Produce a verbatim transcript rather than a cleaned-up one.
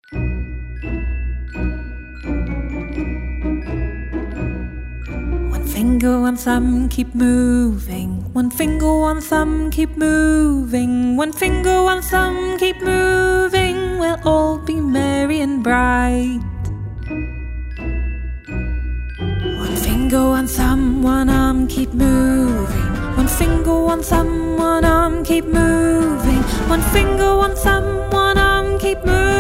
One finger, one thumb, keep moving. One finger, one thumb, keep moving. One finger, one thumb, keep moving. We'll all be merry and bright. One finger, one thumb, one arm, keep moving. One finger, one thumb, one arm, keep moving. One finger, one thumb, one arm, keep moving.